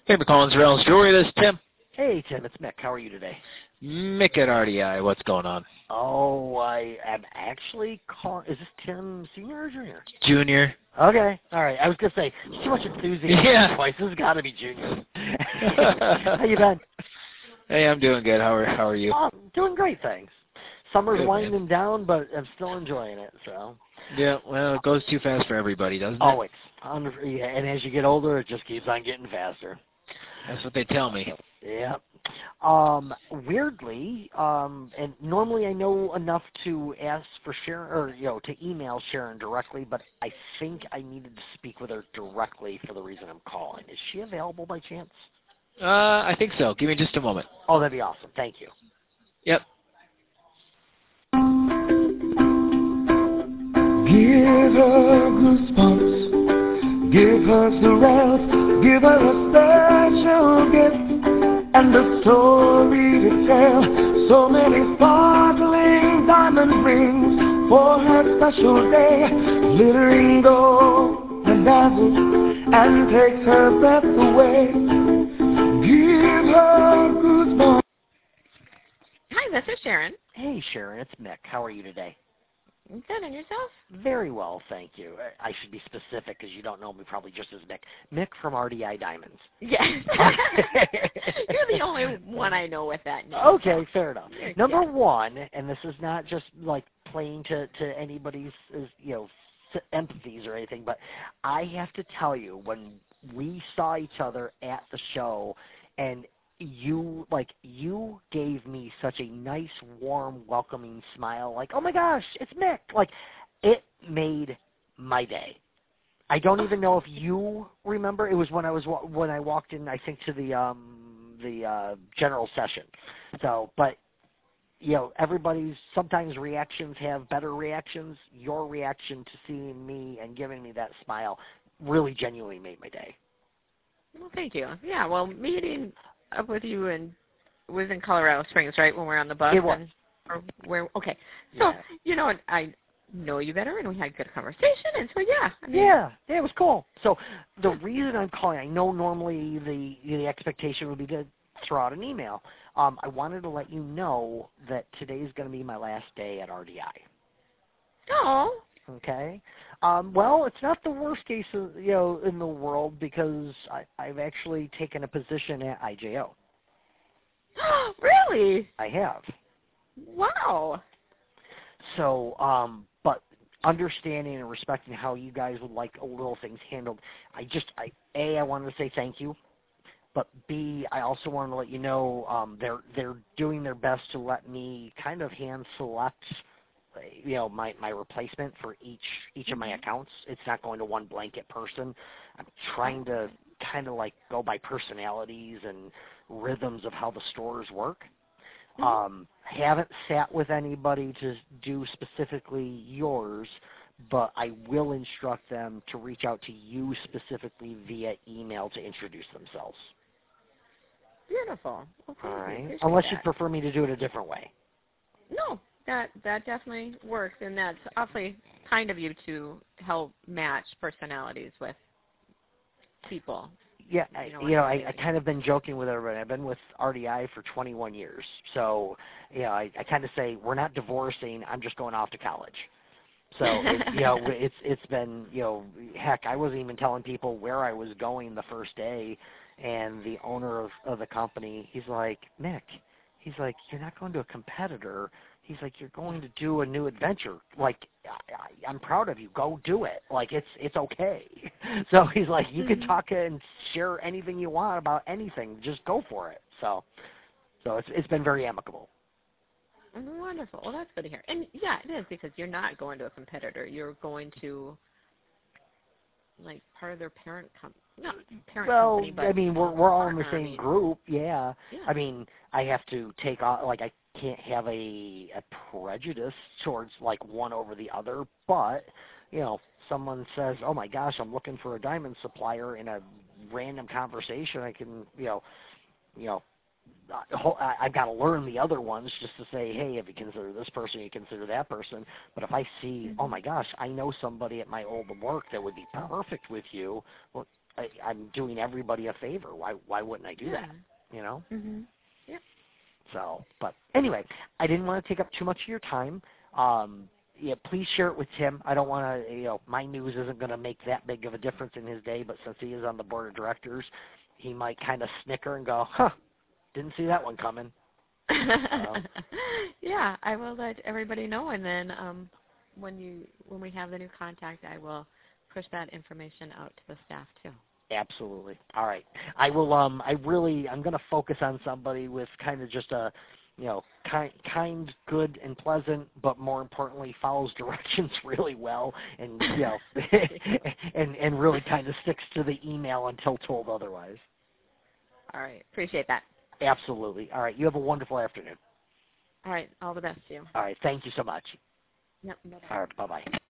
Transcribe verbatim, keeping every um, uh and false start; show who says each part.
Speaker 1: Hey, McCollins Reynolds Jewelry, this is Tim.
Speaker 2: Hey, Tim, it's Mick. How are you today?
Speaker 1: Mick at R D I, what's going on?
Speaker 2: Oh, I am actually calling. Is this Tim Senior or Junior?
Speaker 1: Junior.
Speaker 2: Okay, all right. I was gonna say too much enthusiasm.
Speaker 1: Yeah.
Speaker 2: Voice. This has got to be Junior. How you been?
Speaker 1: Hey, I'm doing good. How are How are you?
Speaker 2: Oh, doing great, thanks. Summer's
Speaker 1: Good,
Speaker 2: winding
Speaker 1: man.
Speaker 2: down, but I'm still enjoying it. So.
Speaker 1: Yeah, well, it goes too fast for everybody, doesn't it?
Speaker 2: Always. Um, yeah, and as you get older, it just keeps on getting faster.
Speaker 1: That's what they tell me.
Speaker 2: Yeah. Um, weirdly, um, and normally I know enough to ask for Sharon, or you know, to email Sharon directly, but I think I needed to speak with her directly for the reason I'm calling. Is she available by chance?
Speaker 1: Uh, I think so. Give me just a moment.
Speaker 2: Oh, that'd be awesome. Thank you.
Speaker 1: Yep.
Speaker 3: Give her goosebumps, give her thrills, give her a special gift and a story to tell. So many sparkling diamond rings for her special day, glittering gold and dazzles and takes her breath away. Give her goosebumps.
Speaker 4: Hi, this is Sharon.
Speaker 2: Hey, Sharon, it's Mick. How are you today?
Speaker 4: Good, and yourself?
Speaker 2: Very well, thank you. I should be specific because you don't know me probably just as Mick. Mick from R D I Diamonds.
Speaker 4: Yes. You're the only one I know with that name.
Speaker 2: Okay, fair enough. Number
Speaker 4: yes.
Speaker 2: one, and this is not just like playing to, to anybody's, you know, empathies or anything, but I have to tell you, when we saw each other at the show and you like you gave me such a nice, warm, welcoming smile, like, oh my gosh, it's Mick. Like, it made my day. I don't even know if you remember. It was when I was when I walked in, I think, to the um the uh general session. So, but you know, everybody's sometimes reactions have better reactions. Your reaction to seeing me and giving me that smile really genuinely made my day.
Speaker 4: Well, thank you. Yeah, well, meeting up with you and was in Colorado Springs, right, when we were on the bus?
Speaker 2: It was.
Speaker 4: And, or where? Okay. So,
Speaker 2: Yeah.
Speaker 4: you know, I know you better, and we had good conversation, and so, yeah. I mean,
Speaker 2: yeah, yeah, it was cool. So the reason I'm calling, I know normally the the expectation would be to throw out an email. Um, I wanted to let you know that today is going to be my last day at R D I.
Speaker 4: Oh.
Speaker 2: Okay. Um, well, it's not the worst case, of, you know, in the world because I, I've actually taken a position at I J O.
Speaker 4: Really?
Speaker 2: I have.
Speaker 4: Wow.
Speaker 2: So, um, but understanding and respecting how you guys would like little things handled, I just, I A, I wanted to say thank you, but B, I also wanted to let you know um, they're they're doing their best to let me kind of hand select, you know, my, my replacement for each each of my accounts. It's not going to one blanket person. I'm trying to kind of like go by personalities and rhythms of how the stores work. Um, haven't sat with anybody to do specifically yours, but I will instruct them to reach out to you specifically via email to introduce themselves.
Speaker 4: Beautiful. Well,
Speaker 2: All right.
Speaker 4: Appreciate
Speaker 2: Unless
Speaker 4: that.
Speaker 2: you'd prefer me to do it a different way.
Speaker 4: No, that that definitely works, and that's awfully kind of you to help match personalities with people.
Speaker 2: Yeah, I,
Speaker 4: You know,
Speaker 2: you know,
Speaker 4: I
Speaker 2: I,
Speaker 4: see.
Speaker 2: I kind of been joking with everybody. I've been with R D I for twenty-one years, so you know, I, I kind of say we're not divorcing. I'm just going off to college. So it, you know, it's it's been you know, heck, I wasn't even telling people where I was going the first day, and the owner of of the company, he's like, Mick, he's like, you're not going to a competitor. He's like, you're going to do a new adventure. Like, I, I, I'm proud of you. Go do it. Like, it's it's okay. So he's like, you can talk and share anything you want about anything. Just go for it. So, so it's it's been very amicable.
Speaker 4: Wonderful. Well, that's good to hear. And, yeah, it is, because you're not going to a competitor. You're going to, like, part of their parent company. Not parent
Speaker 2: Well,
Speaker 4: company, but
Speaker 2: I mean, we're we're all in the
Speaker 4: partner.
Speaker 2: same
Speaker 4: I mean,
Speaker 2: group. Yeah.
Speaker 4: yeah.
Speaker 2: I mean, I have to take off. Like, I can't have a a prejudice towards like one over the other. But you know, someone says, "Oh my gosh, I'm looking for a diamond supplier," in a random conversation, I can, you know, you know. I- I've got to learn the other ones just to say, hey, if you consider this person, you consider that person. But if I see, oh my gosh, I know somebody at my old work that would be perfect with you, well, I, I'm doing everybody a favor. Why why wouldn't I do
Speaker 4: yeah.
Speaker 2: that? You know.
Speaker 4: Mhm. Yep.
Speaker 2: So, but anyway, I didn't want to take up too much of your time. Um, yeah, please share it with Tim. I don't want to, you know, my news isn't going to make that big of a difference in his day, but since he is on the board of directors, he might kind of snicker and go, huh, didn't see that one coming. um,
Speaker 4: yeah, I will let everybody know, and then um, when you when we have the new contact, I will push that information out to the staff too.
Speaker 2: Absolutely. All right. I will. Um. I really. I'm going to focus on somebody with kind of just a, you know, kind, kind, good, and pleasant, but more importantly, follows directions really well, and you know, and and really kind of sticks to the email until told otherwise.
Speaker 4: All right. Appreciate that.
Speaker 2: Absolutely. All right. You have a wonderful afternoon.
Speaker 4: All right. All the best to you.
Speaker 2: All right. Thank you so much.
Speaker 4: Yep. Bye-bye.
Speaker 2: All right. Bye bye.